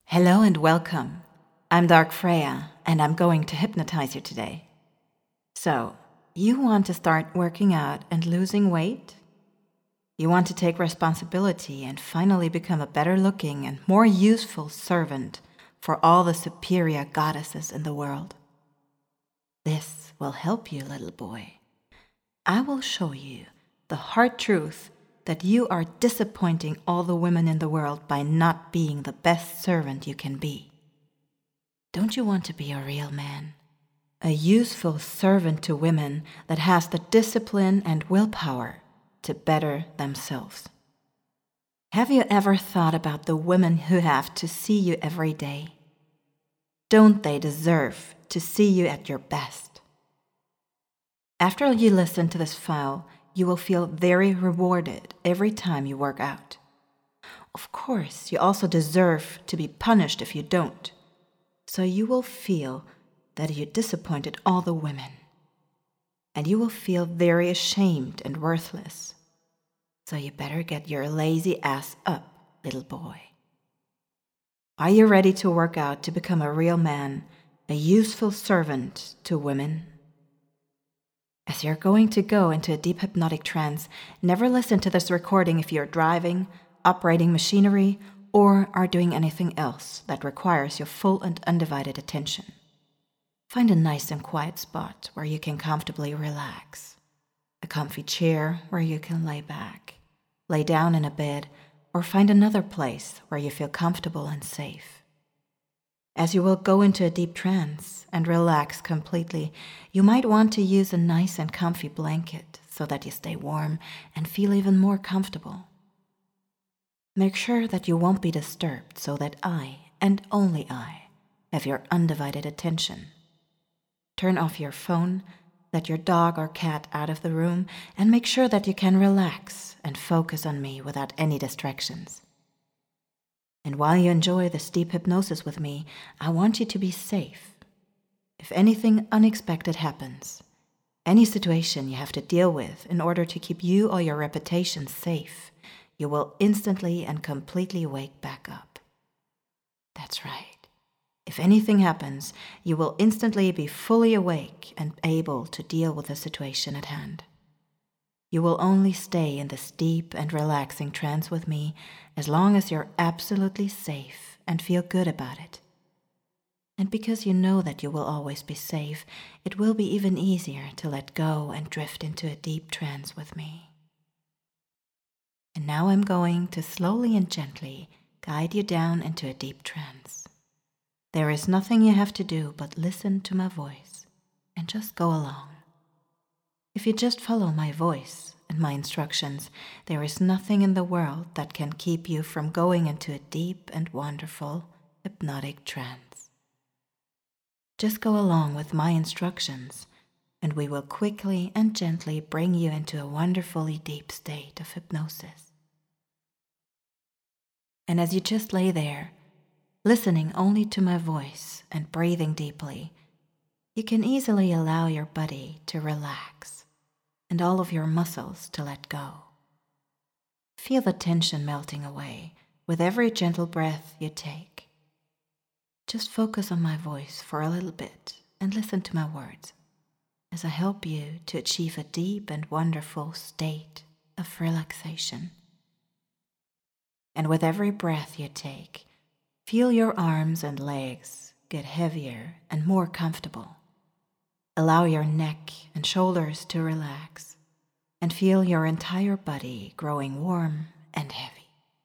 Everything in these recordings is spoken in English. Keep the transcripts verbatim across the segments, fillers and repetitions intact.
Hello and welcome. I'm Dark Freya, and I'm going to hypnotize you today. So, you want to start working out and losing weight? You want to take responsibility and finally become a better looking and more useful servant for all the superior goddesses in the world? This will help you, little boy. I will show you the hard truth that you are disappointing all the women in the world by not being the best servant you can be. Don't you want to be a real man? A useful servant to women that has the discipline and willpower to better themselves. Have you ever thought about the women who have to see you every day? Don't they deserve to see you at your best? After you listen to this file, you will feel very rewarded every time you work out. Of course, you also deserve to be punished if you don't. So you will feel that you disappointed all the women. And you will feel very ashamed and worthless. So you better get your lazy ass up, little boy. Are you ready to work out to become a real man, a useful servant to women? As you're going to go into a deep hypnotic trance, never listen to this recording if you're driving, operating machinery, or are doing anything else that requires your full and undivided attention. Find a nice and quiet spot where you can comfortably relax. A comfy chair where you can lay back, lay down in a bed, or find another place where you feel comfortable and safe. As you will go into a deep trance and relax completely, you might want to use a nice and comfy blanket so that you stay warm and feel even more comfortable. Make sure that you won't be disturbed so that I, and only I, have your undivided attention. Turn off your phone, let your dog or cat out of the room, and make sure that you can relax and focus on me without any distractions. And while you enjoy this deep hypnosis with me, I want you to be safe. If anything unexpected happens, any situation you have to deal with in order to keep you or your reputation safe, you will instantly and completely wake back up. That's right. If anything happens, you will instantly be fully awake and able to deal with the situation at hand. You will only stay in this deep and relaxing trance with me as long as you're absolutely safe and feel good about it. And because you know that you will always be safe, it will be even easier to let go and drift into a deep trance with me. And now I'm going to slowly and gently guide you down into a deep trance. There is nothing you have to do but listen to my voice and just go along. If you just follow my voice and my instructions, there is nothing in the world that can keep you from going into a deep and wonderful hypnotic trance. Just go along with my instructions, and we will quickly and gently bring you into a wonderfully deep state of hypnosis. And as you just lay there, listening only to my voice and breathing deeply, you can easily allow your body to relax and all of your muscles to let go. Feel the tension melting away with every gentle breath you take. Just focus on my voice for a little bit and listen to my words as I help you to achieve a deep and wonderful state of relaxation. And with every breath you take, feel your arms and legs get heavier and more comfortable. Allow your neck and shoulders to relax and feel your entire body growing warm and heavy.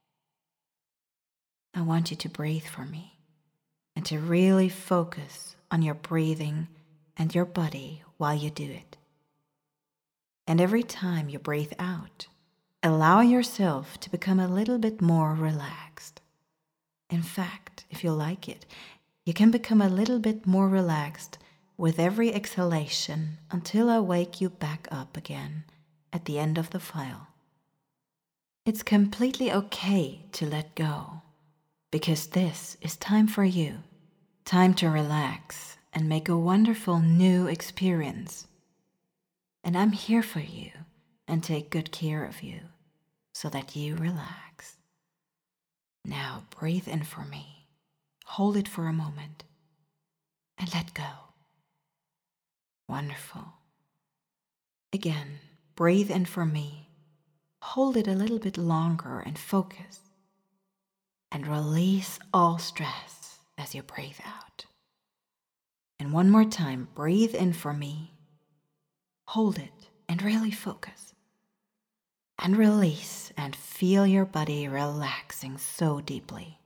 I want you to breathe for me and to really focus on your breathing and your body while you do it. And every time you breathe out, allow yourself to become a little bit more relaxed. In fact, if you like it, you can become a little bit more relaxed with every exhalation until I wake you back up again at the end of the file. It's completely okay to let go, because this is time for you, time to relax and make a wonderful new experience. And I'm here for you and take good care of you so that you relax. Now breathe in for me hold it for a moment, and let go. Wonderful. Again, breathe in for me. Hold it a little bit longer and focus. And release all stress as you breathe out. And one more time, breathe in for me. Hold it and really focus. And release and feel your body relaxing so deeply.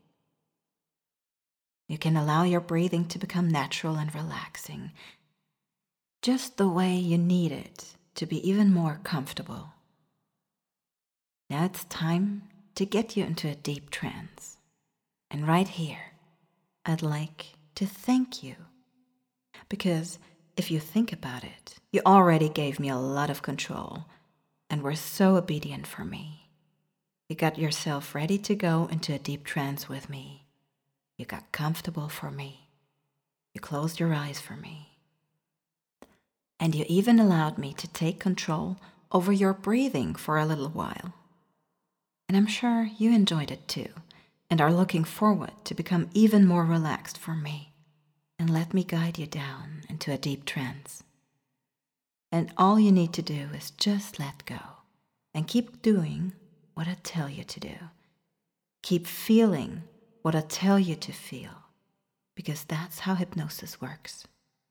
You can allow your breathing to become natural and relaxing, just the way you need it to be even more comfortable. Now it's time to get you into a deep trance. And right here, I'd like to thank you. Because if you think about it, you already gave me a lot of control and were so obedient for me. You got yourself ready to go into a deep trance with me. You got comfortable for me. You closed your eyes for me. And you even allowed me to take control over your breathing for a little while. And I'm sure you enjoyed it too, and are looking forward to become even more relaxed for me, and let me guide you down into a deep trance. And all you need to do is just let go, and keep doing what I tell you to do. Keep feeling what I tell you to feel, because that's how hypnosis works.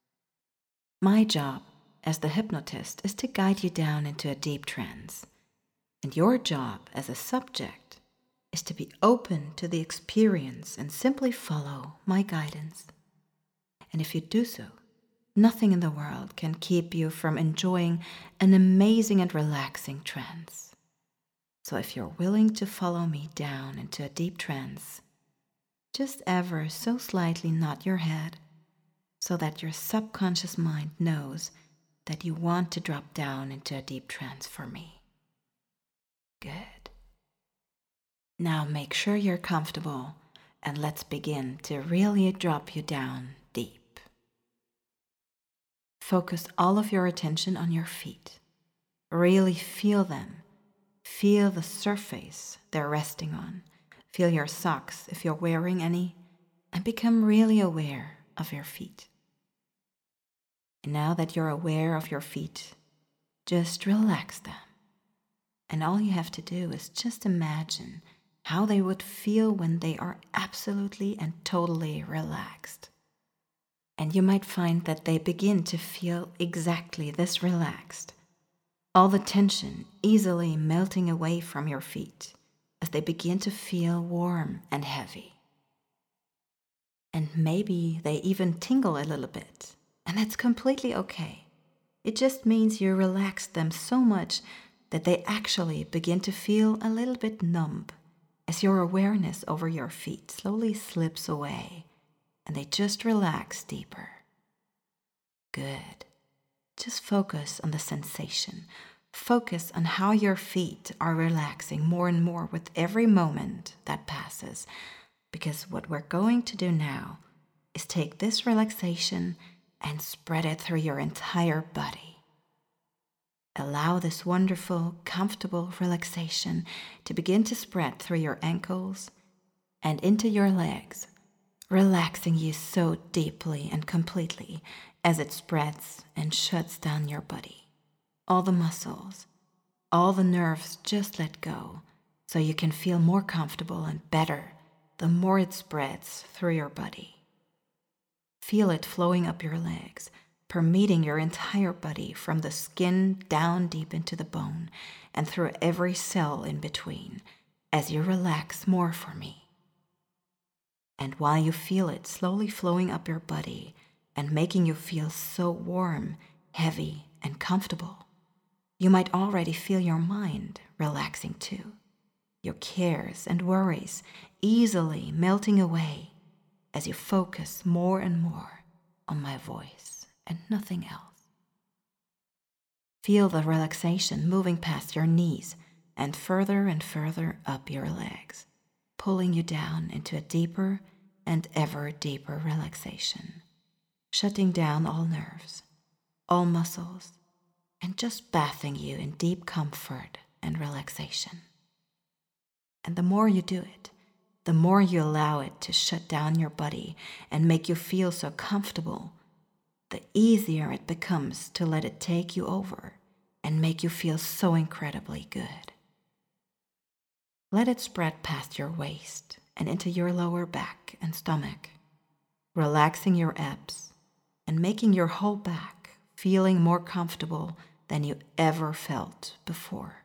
My job as the hypnotist is to guide you down into a deep trance, and your job as a subject is to be open to the experience and simply follow my guidance. And if you do so, nothing in the world can keep you from enjoying an amazing and relaxing trance. So if you're willing to follow me down into a deep trance, just ever so slightly nod your head so that your subconscious mind knows that you want to drop down into a deep trance for me. Good. Now make sure you're comfortable, and let's begin to really drop you down deep. Focus all of your attention on your feet. Really feel them. Feel the surface they're resting on. Feel your socks if you're wearing any, and become really aware of your feet. And now that you're aware of your feet, just relax them. And all you have to do is just imagine how they would feel when they are absolutely and totally relaxed. And you might find that they begin to feel exactly this relaxed. All the tension easily melting away from your feet as they begin to feel warm and heavy. And maybe they even tingle a little bit, and that's completely okay. It just means you relaxed them so much that they actually begin to feel a little bit numb as your awareness over your feet slowly slips away and they just relax deeper. Good. Just focus on the sensation. Focus on how your feet are relaxing more and more with every moment that passes. Because what we're going to do now is take this relaxation and spread it through your entire body. Allow this wonderful, comfortable relaxation to begin to spread through your ankles and into your legs, relaxing you so deeply and completely as it spreads and shuts down your body. All the muscles, all the nerves just let go so you can feel more comfortable and better the more it spreads through your body. Feel it flowing up your legs, permeating your entire body from the skin down deep into the bone and through every cell in between as you relax more for me. And while you feel it slowly flowing up your body and making you feel so warm, heavy, and comfortable, you might already feel your mind relaxing too. Your cares and worries easily melting away as you focus more and more on my voice and nothing else. Feel the relaxation moving past your knees and further and further up your legs, pulling you down into a deeper and ever deeper relaxation, shutting down all nerves, all muscles, and just bathing you in deep comfort and relaxation. And the more you do it, the more you allow it to shut down your body and make you feel so comfortable, the easier it becomes to let it take you over and make you feel so incredibly good. Let it spread past your waist and into your lower back and stomach, relaxing your abs and making your whole back feeling more comfortable than you ever felt before.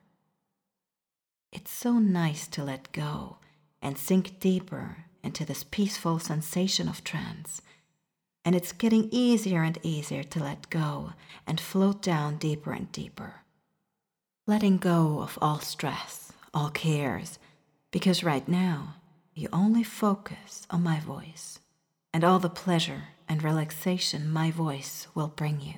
It's so nice to let go and sink deeper into this peaceful sensation of trance, and it's getting easier and easier to let go and float down deeper and deeper. Letting go of all stress, all cares, because right now you only focus on my voice and all the pleasure and relaxation my voice will bring you.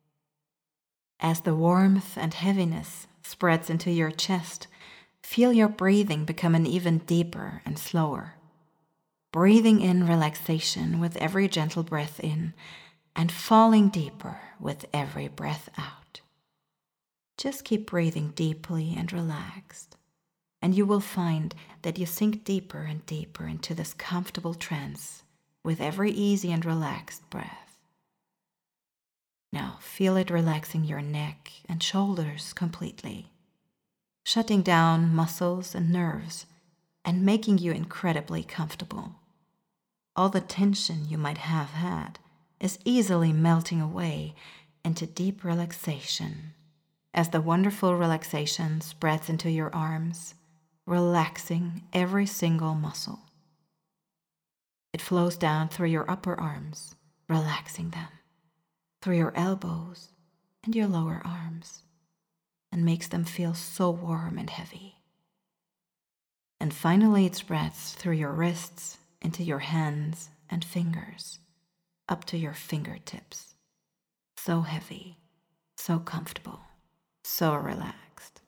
As the warmth and heaviness spreads into your chest, feel your breathing becoming even deeper and slower. Breathing in relaxation with every gentle breath in and falling deeper with every breath out. Just keep breathing deeply and relaxed, and you will find that you sink deeper and deeper into this comfortable trance with every easy and relaxed breath. Now feel it relaxing your neck and shoulders completely, shutting down muscles and nerves and making you incredibly comfortable. All the tension you might have had is easily melting away into deep relaxation as the wonderful relaxation spreads into your arms, relaxing every single muscle. It flows down through your upper arms, relaxing them, through your elbows and your lower arms, and makes them feel so warm and heavy. And finally it spreads through your wrists, into your hands and fingers, up to your fingertips. So heavy, so comfortable, so relaxed.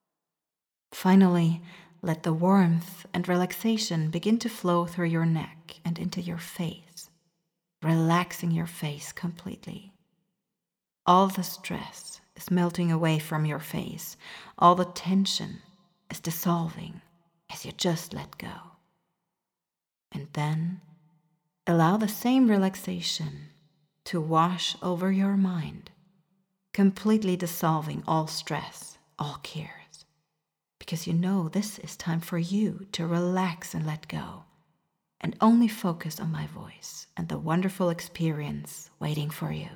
Finally, let the warmth and relaxation begin to flow through your neck and into your face, relaxing your face completely. All the stress is melting away from your face. All the tension is dissolving as you just let go. And then allow the same relaxation to wash over your mind, completely dissolving all stress, all cares, because you know this is time for you to relax and let go, and only focus on my voice and the wonderful experience waiting for you.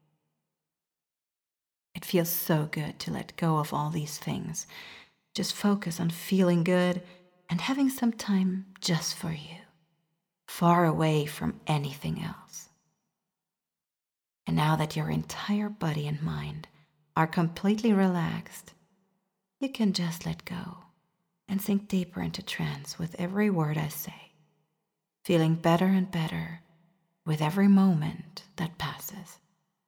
It feels so good to let go of all these things. Just focus on feeling good and having some time just for you, far away from anything else. And now that your entire body and mind are completely relaxed, you can just let go and sink deeper into trance with every word I say, feeling better and better with every moment that passes.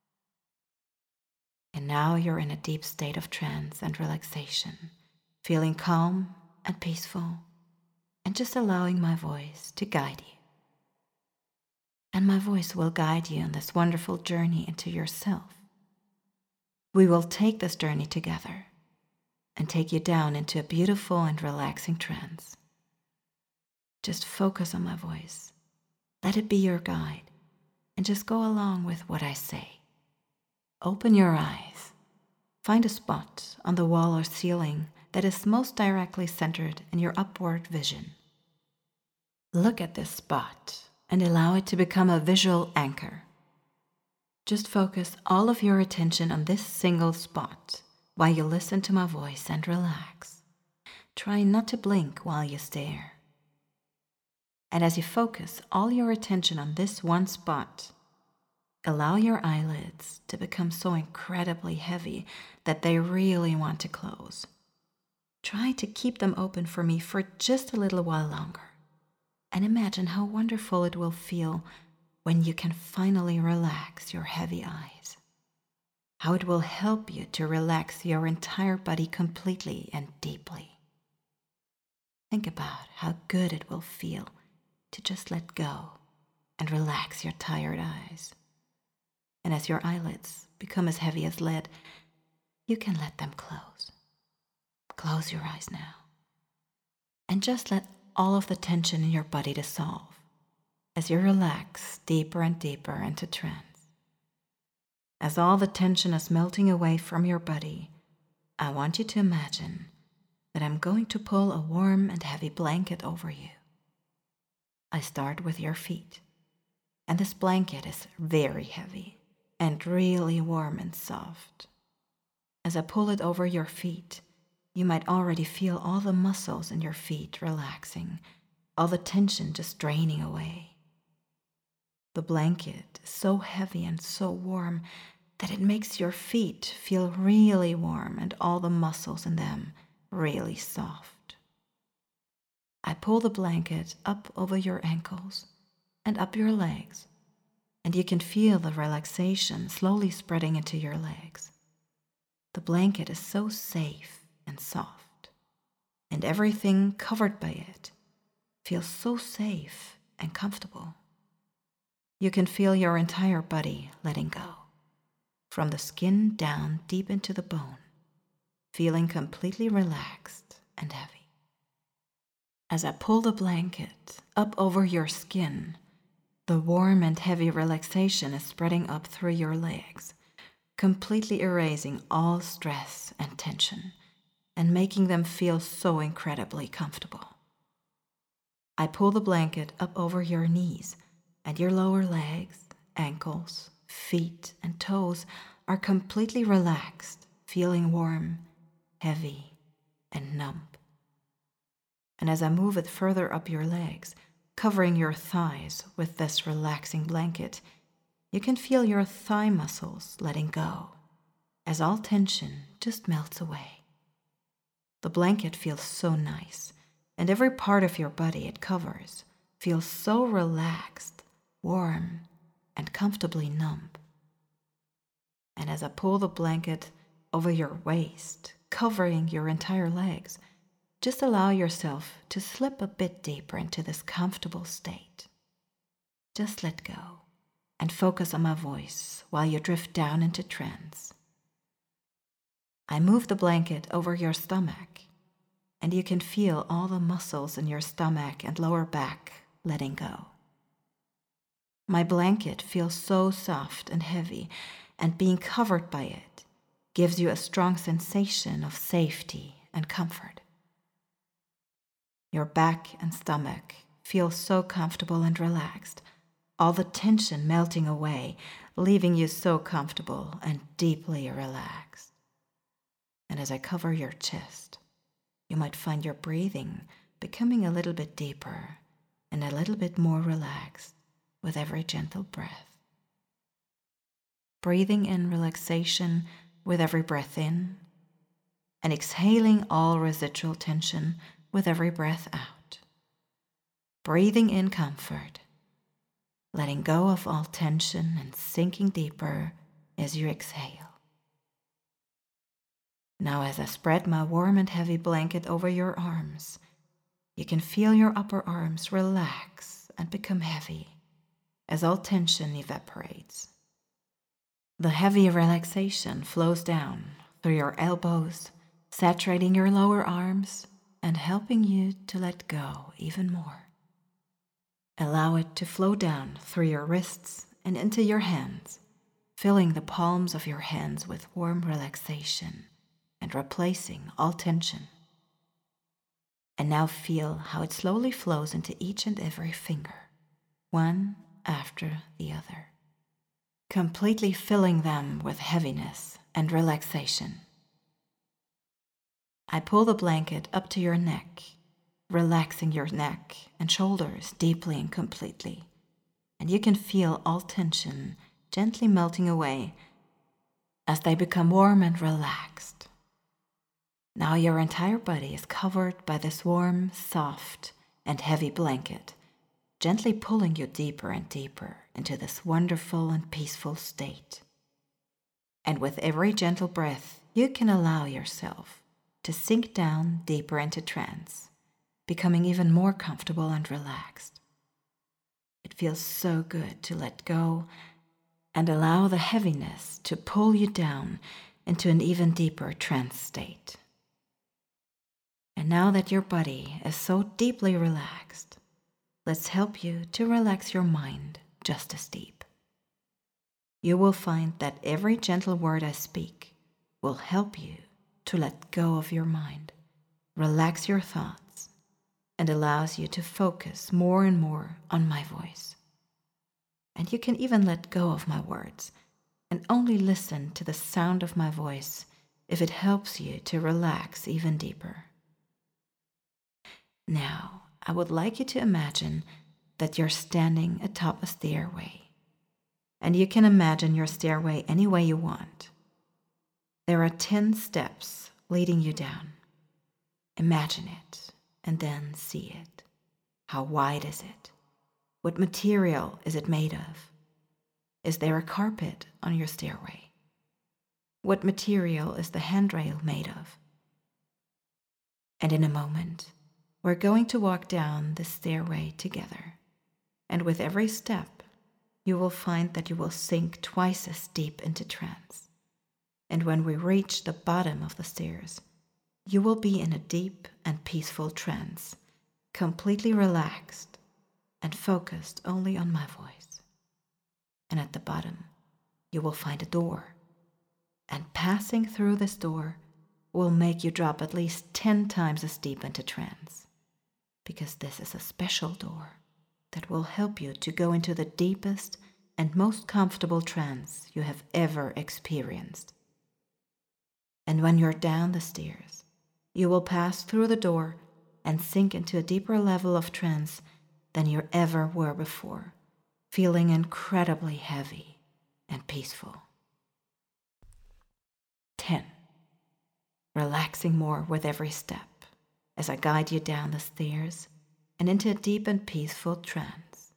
And now you're in a deep state of trance and relaxation, feeling calm and peaceful, and just allowing my voice to guide you. And my voice will guide you on this wonderful journey into yourself. We will take this journey together and take you down into a beautiful and relaxing trance. Just focus on my voice. Let it be your guide, and just go along with what I say. Open your eyes. Find a spot on the wall or ceiling that is most directly centered in your upward vision. Look at this spot and allow it to become a visual anchor. Just focus all of your attention on this single spot while you listen to my voice and relax. Try not to blink while you stare. And as you focus all your attention on this one spot, allow your eyelids to become so incredibly heavy that they really want to close. Try to keep them open for me for just a little while longer. And imagine how wonderful it will feel when you can finally relax your heavy eyes. How it will help you to relax your entire body completely and deeply. Think about how good it will feel to just let go and relax your tired eyes. And as your eyelids become as heavy as lead, you can let them close. Close your eyes now. And just let all of the tension in your body dissolve as you relax deeper and deeper into trance. As all the tension is melting away from your body, I want you to imagine that I'm going to pull a warm and heavy blanket over you. I start with your feet, and this blanket is very heavy and really warm and soft. As I pull it over your feet, you might already feel all the muscles in your feet relaxing, all the tension just draining away. The blanket is so heavy and so warm that it makes your feet feel really warm and all the muscles in them really soft. I pull the blanket up over your ankles and up your legs, and you can feel the relaxation slowly spreading into your legs. The blanket is so safe and soft, and everything covered by it feels so safe and comfortable. You can feel your entire body letting go, from the skin down deep into the bone, feeling completely relaxed and heavy. As I pull the blanket up over your skin, the warm and heavy relaxation is spreading up through your legs, completely erasing all stress and tension and making them feel so incredibly comfortable. I pull the blanket up over your knees, and your lower legs, ankles, feet, and toes are completely relaxed, feeling warm, heavy, and numb. And as I move it further up your legs, covering your thighs with this relaxing blanket, you can feel your thigh muscles letting go as all tension just melts away. The blanket feels so nice, and every part of your body it covers feels so relaxed, warm, and comfortably numb. And as I pull the blanket over your waist, covering your entire legs, just allow yourself to slip a bit deeper into this comfortable state. Just let go and focus on my voice while you drift down into trance. I move the blanket over your stomach, and you can feel all the muscles in your stomach and lower back letting go. My blanket feels so soft and heavy, and being covered by it gives you a strong sensation of safety and comfort. Your back and stomach feel so comfortable and relaxed, all the tension melting away, leaving you so comfortable and deeply relaxed. And as I cover your chest, you might find your breathing becoming a little bit deeper and a little bit more relaxed with every gentle breath. Breathing in relaxation with every breath in, and exhaling all residual tension with every breath out. Breathing in comfort, letting go of all tension and sinking deeper as you exhale. Now as I spread my warm and heavy blanket over your arms, you can feel your upper arms relax and become heavy as all tension evaporates. The heavy relaxation flows down through your elbows, saturating your lower arms and helping you to let go even more. Allow it to flow down through your wrists and into your hands, filling the palms of your hands with warm relaxation and replacing all tension. And now feel how it slowly flows into each and every finger, one after the other, completely filling them with heaviness and relaxation. I pull the blanket up to your neck, relaxing your neck and shoulders deeply and completely, and you can feel all tension gently melting away as they become warm and relaxed. Now your entire body is covered by this warm, soft, and heavy blanket, gently pulling you deeper and deeper into this wonderful and peaceful state. And with every gentle breath, you can allow yourself to sink down deeper into trance, becoming even more comfortable and relaxed. It feels so good to let go and allow the heaviness to pull you down into an even deeper trance state. And now that your body is so deeply relaxed, let's help you to relax your mind just as deep. You will find that every gentle word I speak will help you to let go of your mind, relax your thoughts, and allows you to focus more and more on my voice. And you can even let go of my words and only listen to the sound of my voice if it helps you to relax even deeper. Now, I would like you to imagine that you're standing atop a stairway, and you can imagine your stairway any way you want. There are ten steps leading you down. Imagine it, and then see it. How wide is it? What material is it made of? Is there a carpet on your stairway? What material is the handrail made of? And in a moment, we're going to walk down the stairway together. And with every step, you will find that you will sink twice as deep into trance. And when we reach the bottom of the stairs, you will be in a deep and peaceful trance, completely relaxed and focused only on my voice. And at the bottom, you will find a door. And passing through this door will make you drop at least ten times as deep into trance, because this is a special door that will help you to go into the deepest and most comfortable trance you have ever experienced. And when you're down the stairs, you will pass through the door and sink into a deeper level of trance than you ever were before, feeling incredibly heavy and peaceful. ten. Relaxing more with every step as I guide you down the stairs and into a deep and peaceful trance.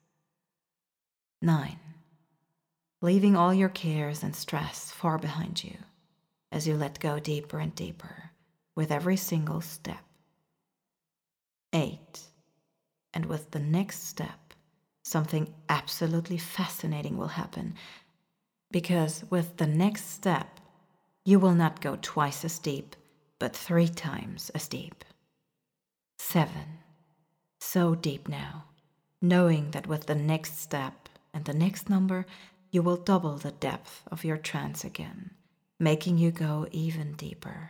nine. Leaving all your cares and stress far behind you as you let go deeper and deeper with every single step. eight. And with the next step, something absolutely fascinating will happen, because with the next step, you will not go twice as deep, but three times as deep. seven. So deep now, knowing that with the next step and the next number, you will double the depth of your trance again, making you go even deeper.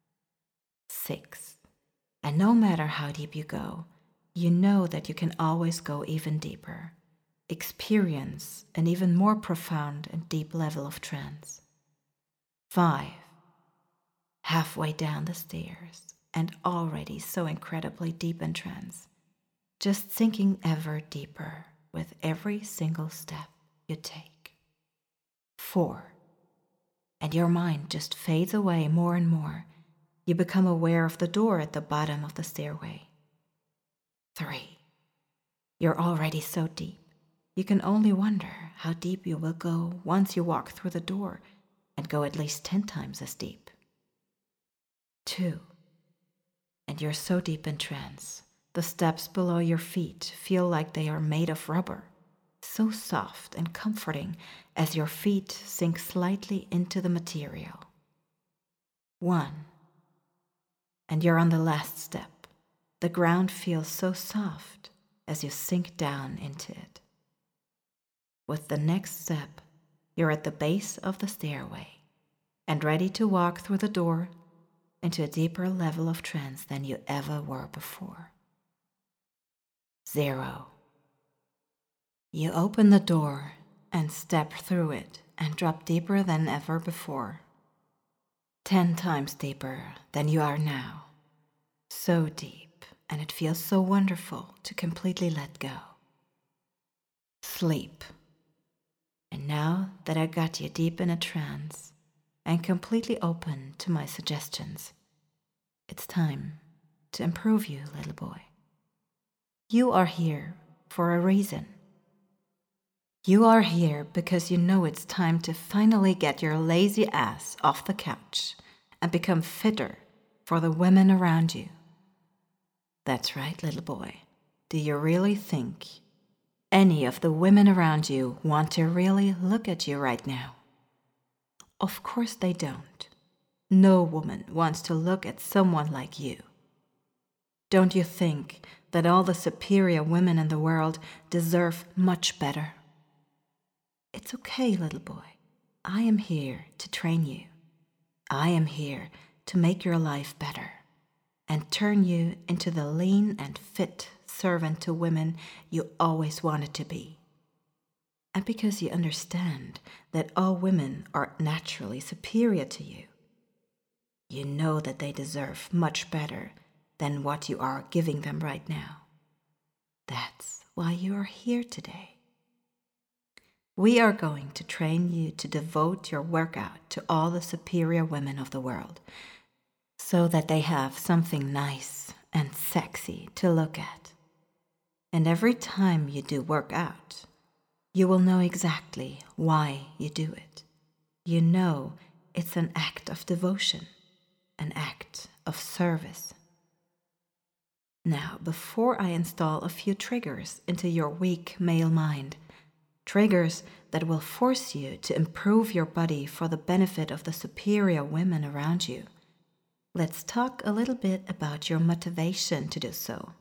six. And no matter how deep you go, you know that you can always go even deeper, experience an even more profound and deep level of trance. five. Halfway down the stairs and already so incredibly deep in trance, just sinking ever deeper with every single step you take. four. And your mind just fades away more and more. You become aware of the door at the bottom of the stairway. three. You're already so deep, you can only wonder how deep you will go once you walk through the door and go at least ten times as deep. two. And you're so deep in trance, the steps below your feet feel like they are made of rubber, so soft and comforting as your feet sink slightly into the material. one. And you're on the last step. The ground feels so soft as you sink down into it. With the next step, you're at the base of the stairway and ready to walk through the door into a deeper level of trance than you ever were before. Zero. You open the door and step through it and drop deeper than ever before. Ten times deeper than you are now. So deep, and it feels so wonderful to completely let go. Sleep. And now that I got you deep in a trance and completely open to my suggestions, it's time to improve you, little boy. You are here for a reason. You are here because you know it's time to finally get your lazy ass off the couch and become fitter for the women around you. That's right, little boy. Do you really think any of the women around you want to really look at you right now? Of course they don't. No woman wants to look at someone like you. Don't you think that all the superior women in the world deserve much better? It's okay, little boy. I am here to train you. I am here to make your life better and turn you into the lean and fit servant to women you always wanted to be. And because you understand that all women are naturally superior to you, you know that they deserve much better than what you are giving them right now. That's why you are here today. We are going to train you to devote your workout to all the superior women of the world, so that they have something nice and sexy to look at. And every time you do work out, you will know exactly why you do it. You know it's an act of devotion, an act of service. Now, before I install a few triggers into your weak male mind, triggers that will force you to improve your body for the benefit of the superior women around you, let's talk a little bit about your motivation to do so.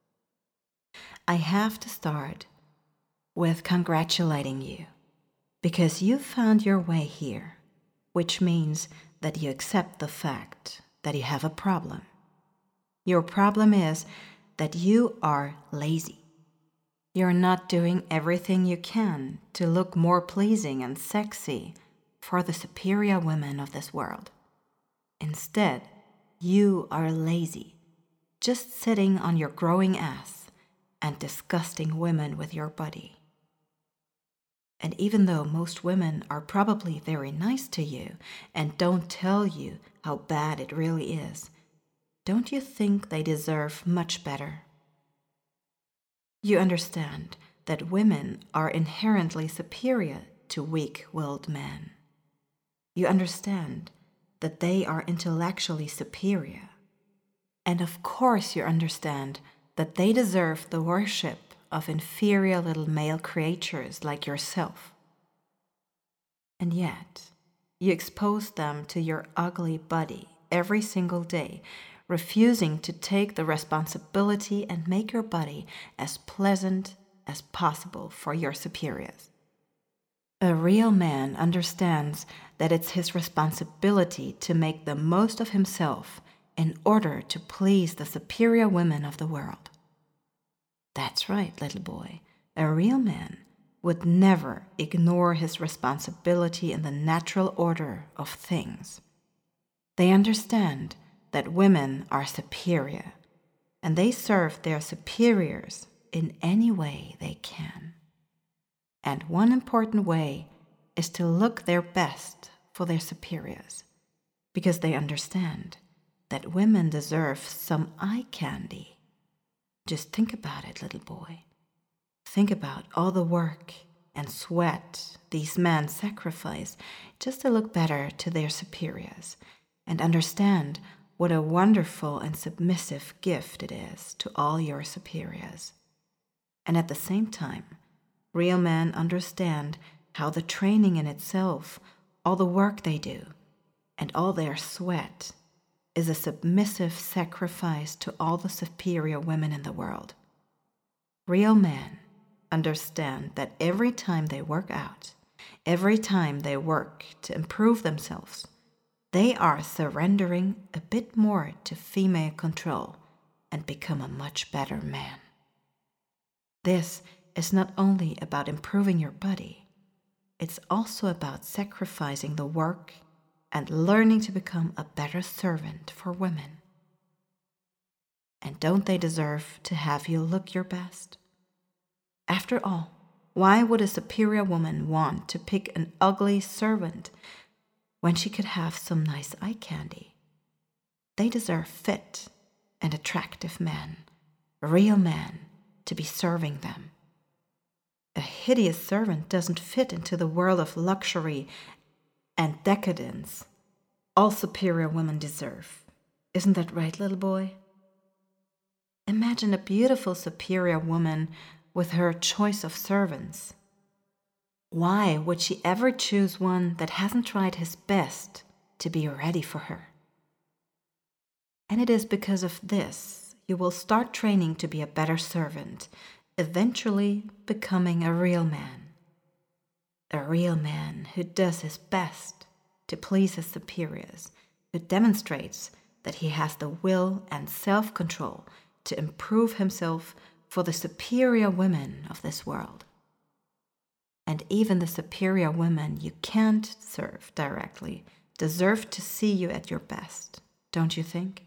I have to start with congratulating you, because you found your way here, which means that you accept the fact that you have a problem. Your problem is that you are lazy. You're not doing everything you can to look more pleasing and sexy for the superior women of this world. Instead, you are lazy, just sitting on your growing ass and disgusting women with your body. And even though most women are probably very nice to you and don't tell you how bad it really is, don't you think they deserve much better? You understand that women are inherently superior to weak-willed men. You understand that they are intellectually superior. And of course you understand that they deserve the worship of inferior little male creatures like yourself. And yet, you expose them to your ugly body every single day, refusing to take the responsibility and make your body as pleasant as possible for your superiors. A real man understands that it's his responsibility to make the most of himself in order to please the superior women of the world. That's right, little boy. A real man would never ignore his responsibility in the natural order of things. They understand that women are superior, and they serve their superiors in any way they can. And one important way is to look their best for their superiors, because they understand that women deserve some eye candy. Just think about it, little boy. Think about all the work and sweat these men sacrifice just to look better to their superiors, and understand what a wonderful and submissive gift it is to all your superiors. And at the same time, real men understand how the training in itself, all the work they do, and all their sweat is a submissive sacrifice to all the superior women in the world. Real men understand that every time they work out, every time they work to improve themselves, they are surrendering a bit more to female control and become a much better man. This is not only about improving your body, it's also about sacrificing the work and learning to become a better servant for women. And don't they deserve to have you look your best? After all, why would a superior woman want to pick an ugly servant when she could have some nice eye candy? They deserve fit and attractive men, real men, to be serving them. A hideous servant doesn't fit into the world of luxury and decadence all superior women deserve. Isn't that right, little boy? Imagine a beautiful superior woman with her choice of servants. Why would she ever choose one that hasn't tried his best to be ready for her? And it is because of this you will start training to be a better servant, eventually becoming a real man. A real man who does his best to please his superiors, who demonstrates that he has the will and self-control to improve himself for the superior women of this world. And even the superior women you can't serve directly deserve to see you at your best, don't you think?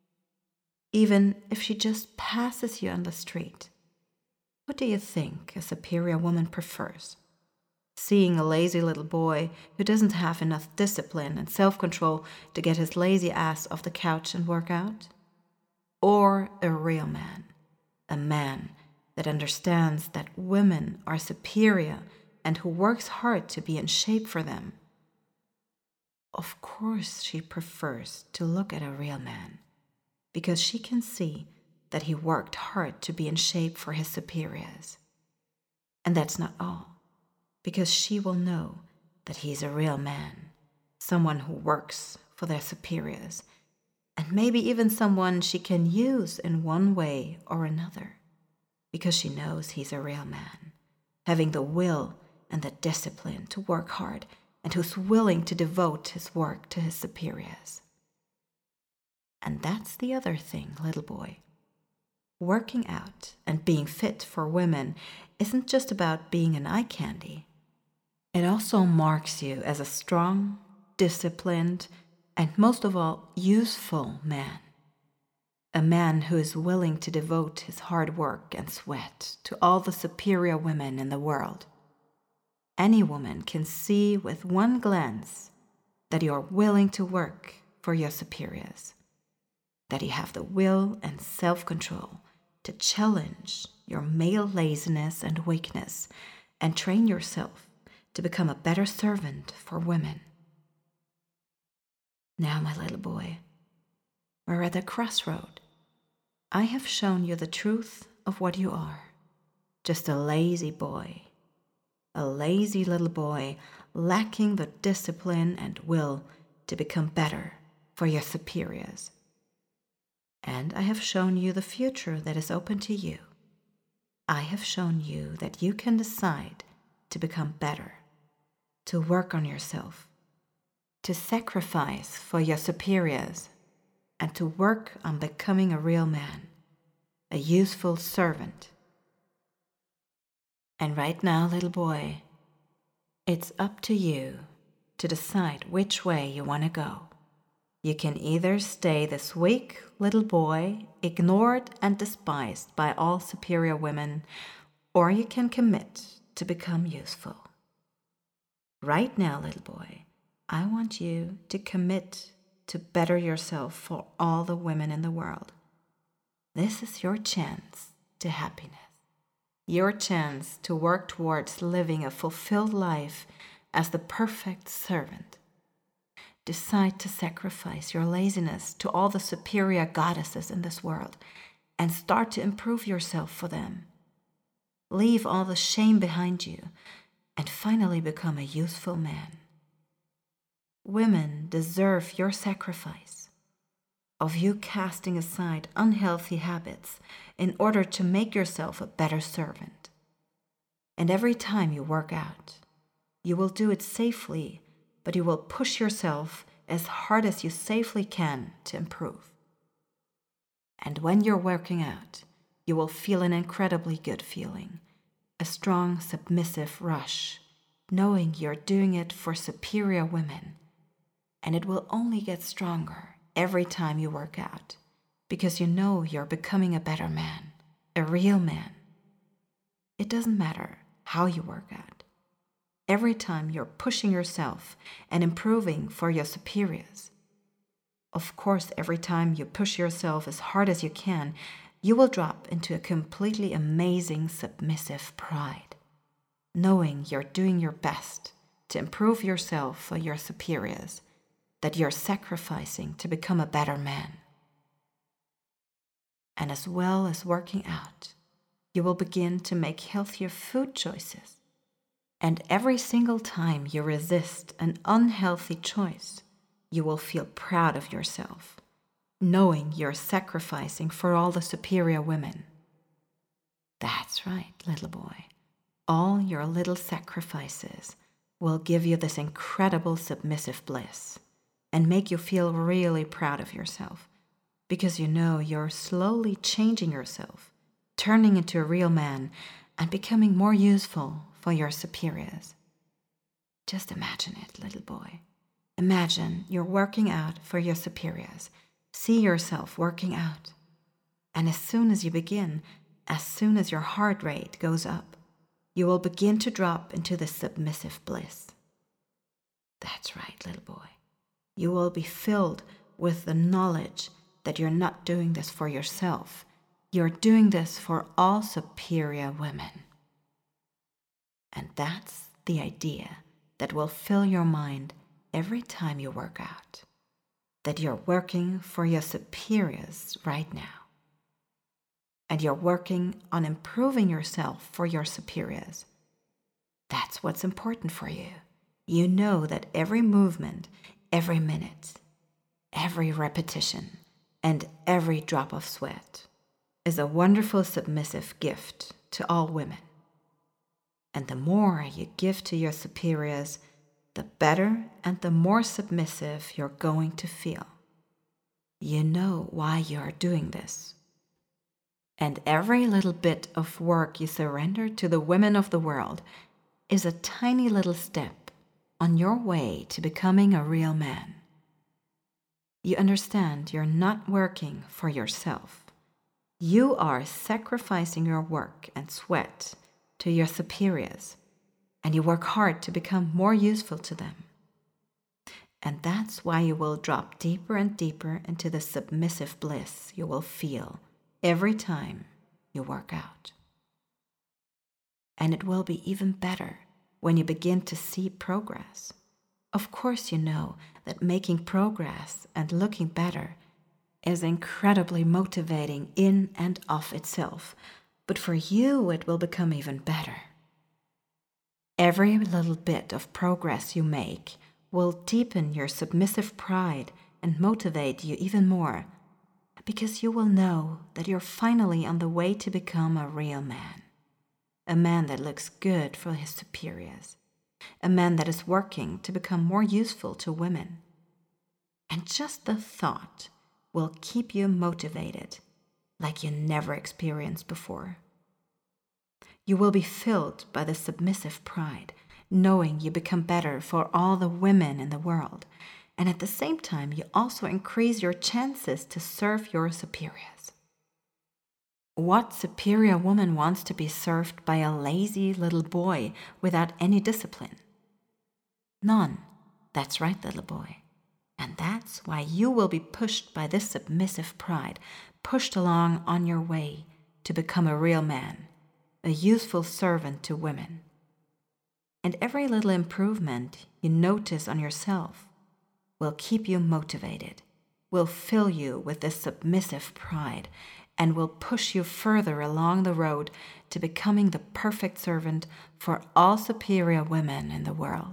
Even if she just passes you on the street, what do you think a superior woman prefers? Seeing a lazy little boy who doesn't have enough discipline and self-control to get his lazy ass off the couch and work out? Or a real man, a man that understands that women are superior and who works hard to be in shape for them? Of course she prefers to look at a real man, because she can see that he worked hard to be in shape for his superiors. And that's not all, because she will know that he's a real man, someone who works for their superiors, and maybe even someone she can use in one way or another, because she knows he's a real man, having the will and the discipline to work hard, and who's willing to devote his work to his superiors. And that's the other thing, little boy. Working out and being fit for women isn't just about being an eye candy. It also marks you as a strong, disciplined, and most of all, useful man. A man who is willing to devote his hard work and sweat to all the superior women in the world. Any woman can see with one glance that you are willing to work for your superiors, that you have the will and self-control to challenge your male laziness and weakness and train yourself to become a better servant for women. Now, my little boy, we're at a crossroad. I have shown you the truth of what you are. Just a lazy boy. A lazy little boy lacking the discipline and will to become better for your superiors. And I have shown you the future that is open to you. I have shown you that you can decide to become better, to work on yourself, to sacrifice for your superiors, and to work on becoming a real man, a useful servant. And right now, little boy, it's up to you to decide which way you want to go. You can either stay this weak little boy, ignored and despised by all superior women, or you can commit to become useful. Right now, little boy, I want you to commit to better yourself for all the women in the world. This is your chance to happiness. Your chance to work towards living a fulfilled life as the perfect servant. Decide to sacrifice your laziness to all the superior goddesses in this world and start to improve yourself for them. Leave all the shame behind you and finally become a useful man. Women deserve your sacrifice, of you casting aside unhealthy habits in order to make yourself a better servant. And every time you work out, you will do it safely, but you will push yourself as hard as you safely can to improve. And when you're working out, you will feel an incredibly good feeling, a strong, submissive rush, knowing you're doing it for superior women. And it will only get stronger every time you work out, because you know you're becoming a better man, a real man. It doesn't matter how you work out. Every time you're pushing yourself and improving for your superiors. Of course, every time you push yourself as hard as you can, you will drop into a completely amazing submissive pride, knowing you're doing your best to improve yourself for your superiors, that you're sacrificing to become a better man. And as well as working out, you will begin to make healthier food choices. And every single time you resist an unhealthy choice, you will feel proud of yourself, knowing you're sacrificing for all the superior women. That's right, little boy. All your little sacrifices will give you this incredible submissive bliss and make you feel really proud of yourself, because you know you're slowly changing yourself, turning into a real man and becoming more useful for your superiors. Just imagine it, little boy. Imagine you're working out for your superiors. See yourself working out. And as soon as you begin, as soon as your heart rate goes up, you will begin to drop into the submissive bliss. That's right, little boy. You will be filled with the knowledge that you're not doing this for yourself. You're doing this for all superior women. And that's the idea that will fill your mind every time you work out. That you're working for your superiors right now. And you're working on improving yourself for your superiors. That's what's important for you. You know that every movement, every minute, every repetition, and every drop of sweat is a wonderful submissive gift to all women. And the more you give to your superiors, the better and the more submissive you're going to feel. You know why you're doing this. And every little bit of work you surrender to the women of the world is a tiny little step on your way to becoming a real man. You understand you're not working for yourself. You are sacrificing your work and sweat to your superiors, and you work hard to become more useful to them. And that's why you will drop deeper and deeper into the submissive bliss you will feel every time you work out. And it will be even better when you begin to see progress. Of course, you know that making progress and looking better is incredibly motivating in and of itself, but for you it will become even better. Every little bit of progress you make will deepen your submissive pride and motivate you even more, because you will know that you're finally on the way to become a real man. A man that looks good for his superiors. A man that is working to become more useful to women. And just the thought will keep you motivated like you never experienced before. You will be filled by the submissive pride, knowing you become better for all the women in the world. And at the same time, you also increase your chances to serve your superiors. What superior woman wants to be served by a lazy little boy without any discipline? None. That's right, little boy. And that's why you will be pushed by this submissive pride, pushed along on your way to become a real man, a useful servant to women. And every little improvement you notice on yourself will keep you motivated, will fill you with this submissive pride, and will push you further along the road to becoming the perfect servant for all superior women in the world.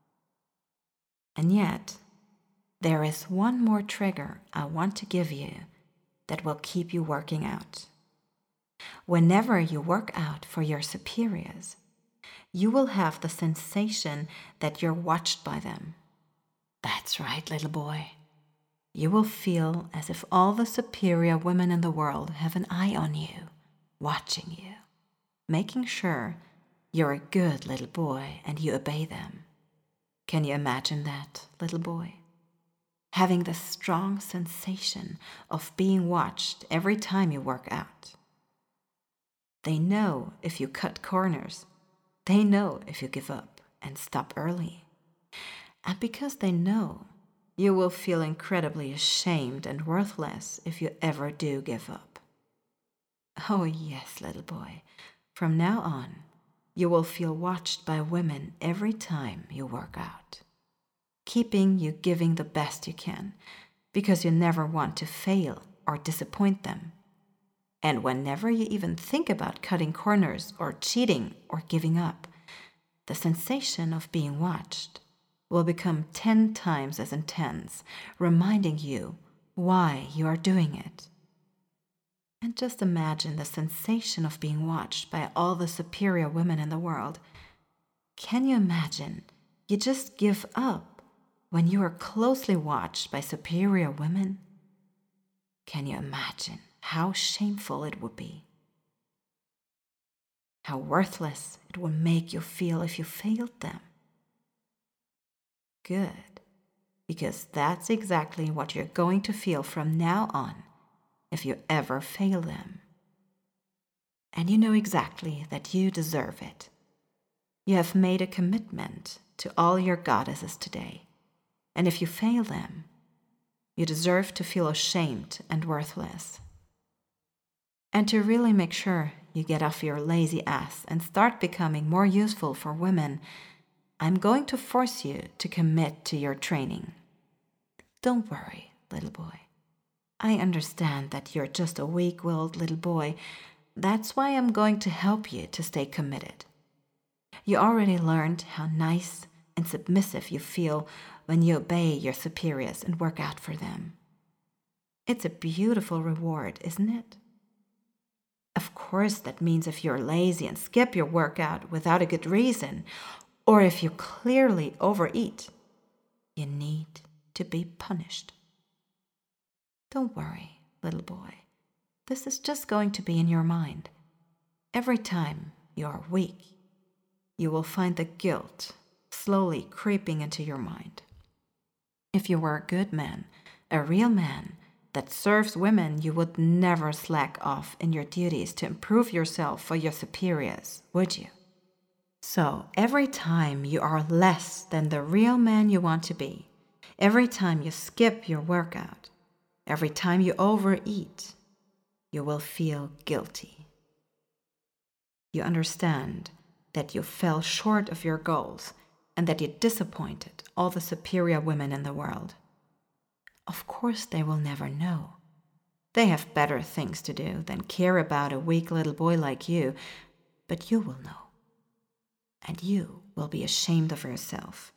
And yet, there is one more trigger I want to give you that will keep you working out. Whenever you work out for your superiors, you will have the sensation that you're watched by them. That's right, little boy. You will feel as if all the superior women in the world have an eye on you, watching you, making sure you're a good little boy and you obey them. Can you imagine that, little boy? Having the strong sensation of being watched every time you work out. They know if you cut corners. They know if you give up and stop early. And because they know, you will feel incredibly ashamed and worthless if you ever do give up. Oh yes, little boy, from now on, you will feel watched by women every time you work out, keeping you giving the best you can, because you never want to fail or disappoint them. And whenever you even think about cutting corners or cheating or giving up, the sensation of being watched will become ten times as intense, reminding you why you are doing it. And just imagine the sensation of being watched by all the superior women in the world. Can you imagine you just give up when you are closely watched by superior women? Can you imagine how shameful it would be? How worthless it would make you feel if you failed them? Good, because that's exactly what you're going to feel from now on if you ever fail them. And you know exactly that you deserve it. You have made a commitment to all your goddesses today, and if you fail them, you deserve to feel ashamed and worthless. And to really make sure you get off your lazy ass and start becoming more useful for women, I'm going to force you to commit to your training. Don't worry, little boy. I understand that you're just a weak-willed little boy. That's why I'm going to help you to stay committed. You already learned how nice and submissive you feel when you obey your superiors and work out for them. It's a beautiful reward, isn't it? Of course, that means if you're lazy and skip your workout without a good reason, or if you clearly overeat, you need to be punished. Don't worry, little boy. This is just going to be in your mind. Every time you are weak, you will find the guilt slowly creeping into your mind. If you were a good man, a real man that serves women, you would never slack off in your duties to improve yourself for your superiors, would you? So every time you are less than the real man you want to be, every time you skip your workout, every time you overeat, you will feel guilty. You understand that you fell short of your goals and that you disappointed all the superior women in the world. Of course, they will never know. They have better things to do than care about a weak little boy like you, but you will know. And you will be ashamed of yourself.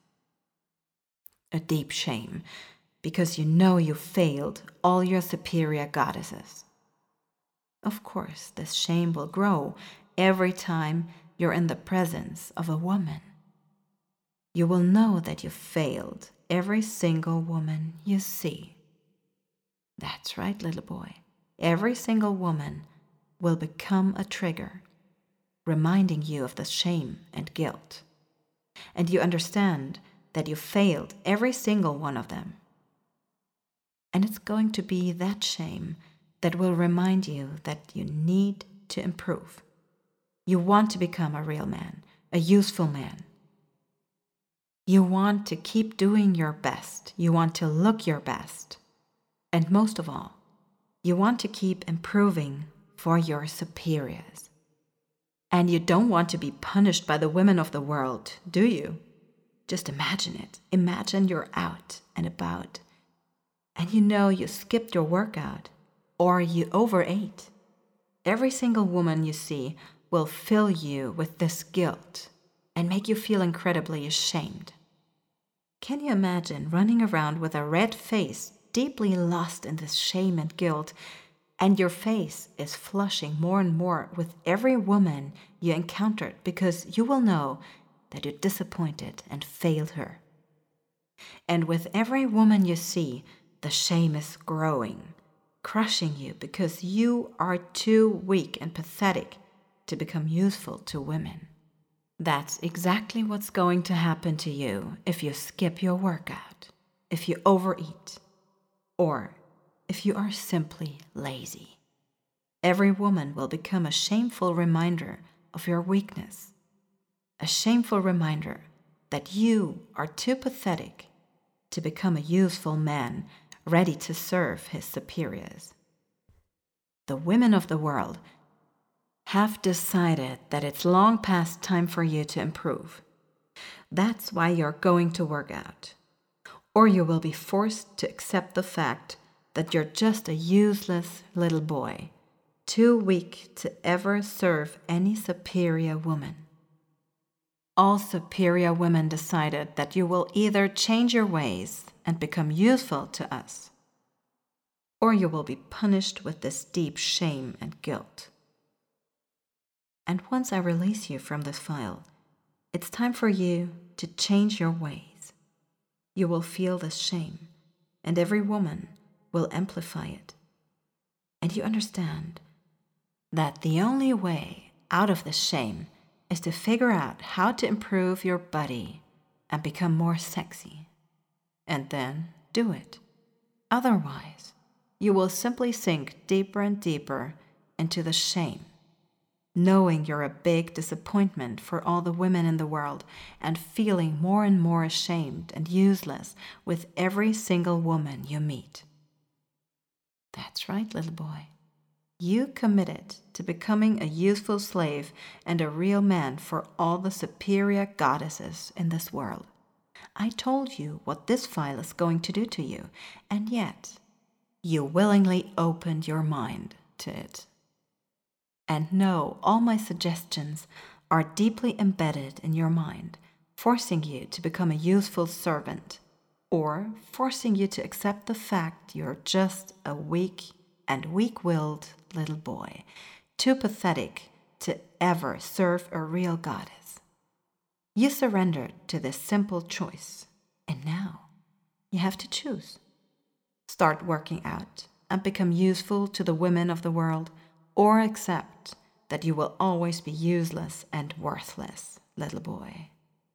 A deep shame, because you know you failed all your superior goddesses. Of course, this shame will grow every time you're in the presence of a woman. You will know that you failed every single woman you see. That's right, little boy. Every single woman will become a trigger, reminding you of the shame and guilt. And you understand that you failed every single one of them. And it's going to be that shame that will remind you that you need to improve. You want to become a real man, a useful man. You want to keep doing your best. You want to look your best. And most of all, you want to keep improving for your superiors. And you don't want to be punished by the women of the world, do you? Just imagine it. Imagine you're out and about, and you know you skipped your workout or you overate. Every single woman you see will fill you with this guilt and make you feel incredibly ashamed. Can you imagine running around with a red face, deeply lost in this shame and guilt, and your face is flushing more and more with every woman you encountered because you will know that you disappointed and failed her. And with every woman you see, the shame is growing, crushing you because you are too weak and pathetic to become useful to women. That's exactly what's going to happen to you if you skip your workout, if you overeat, or if you are simply lazy. Every woman will become a shameful reminder of your weakness, a shameful reminder that you are too pathetic to become a useful man ready to serve his superiors. The women of the world have decided that it's long past time for you to improve. That's why you're going to work out. Or you will be forced to accept the fact that you're just a useless little boy, too weak to ever serve any superior woman. All superior women decided that you will either change your ways and become useful to us, or you will be punished with this deep shame and guilt. And once I release you from this file, it's time for you to change your ways. You will feel this shame, and every woman will amplify it. And you understand that the only way out of this shame is to figure out how to improve your body and become more sexy. And then do it. Otherwise, you will simply sink deeper and deeper into the shame, knowing you're a big disappointment for all the women in the world and feeling more and more ashamed and useless with every single woman you meet. That's right, little boy. You committed to becoming a useful slave and a real man for all the superior goddesses in this world. I told you what this file is going to do to you, and yet you willingly opened your mind to it. And no, all my suggestions are deeply embedded in your mind, forcing you to become a useful servant, or forcing you to accept the fact you're just a weak and weak-willed little boy, too pathetic to ever serve a real goddess. You surrendered to this simple choice, and now you have to choose. Start working out and become useful to the women of the world, or accept that you will always be useless and worthless, little boy.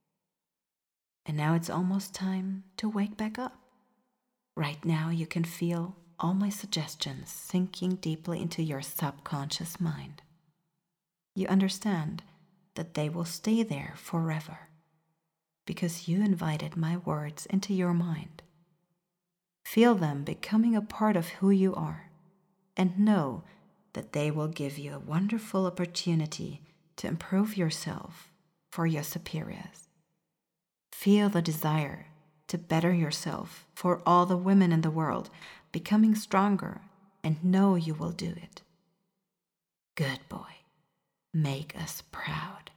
And now it's almost time to wake back up. Right now you can feel all my suggestions sinking deeply into your subconscious mind. You understand that they will stay there forever because you invited my words into your mind. Feel them becoming a part of who you are, and know that they will give you a wonderful opportunity to improve yourself for your superiors. Feel the desire to better yourself for all the women in the world, becoming stronger, and know you will do it. Good boy. Make us proud.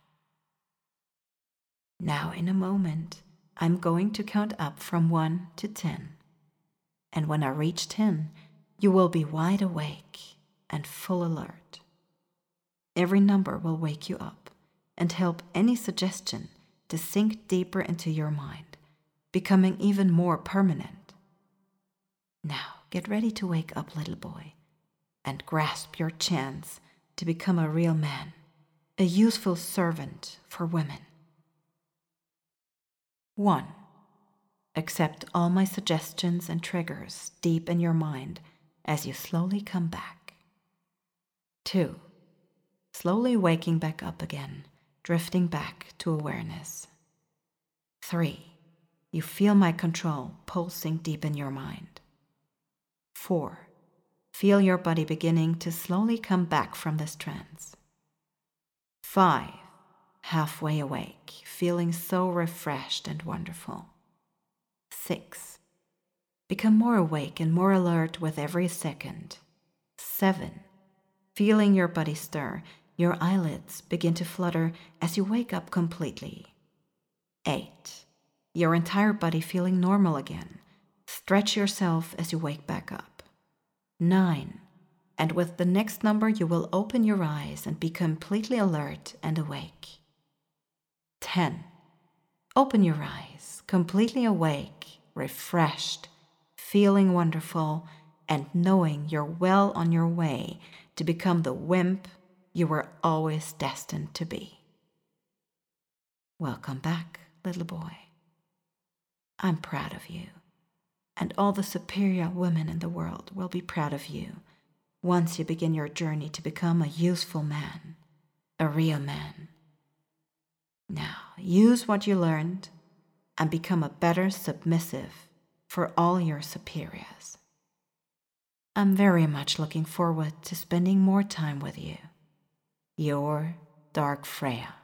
Now in a moment, I'm going to count up from one to ten. And when I reach ten, you will be wide awake and full alert. Every number will wake you up and help any suggestion to sink deeper into your mind, becoming even more permanent. Now get ready to wake up, little boy, and grasp your chance to become a real man, a useful servant for women. One. Accept all my suggestions and triggers deep in your mind as you slowly come back. Two. Slowly waking back up again, drifting back to awareness. Three. You feel my control pulsing deep in your mind. Four. Feel your body beginning to slowly come back from this trance. Five. Halfway awake, feeling so refreshed and wonderful. Six. Become more awake and more alert with every second. Seven. Feeling your body stir, your eyelids begin to flutter as you wake up completely. Eight. Your entire body feeling normal again. Stretch yourself as you wake back up. Nine. And with the next number, you will open your eyes and be completely alert and awake. Ten. Open your eyes, completely awake, refreshed, feeling wonderful, and knowing you're well on your way to become the wimp you were always destined to be. Welcome back, little boy. I'm proud of you, and all the superior women in the world will be proud of you once you begin your journey to become a useful man, a real man. Now, use what you learned and become a better submissive for all your superiors. I'm very much looking forward to spending more time with you. Your Dark Freya.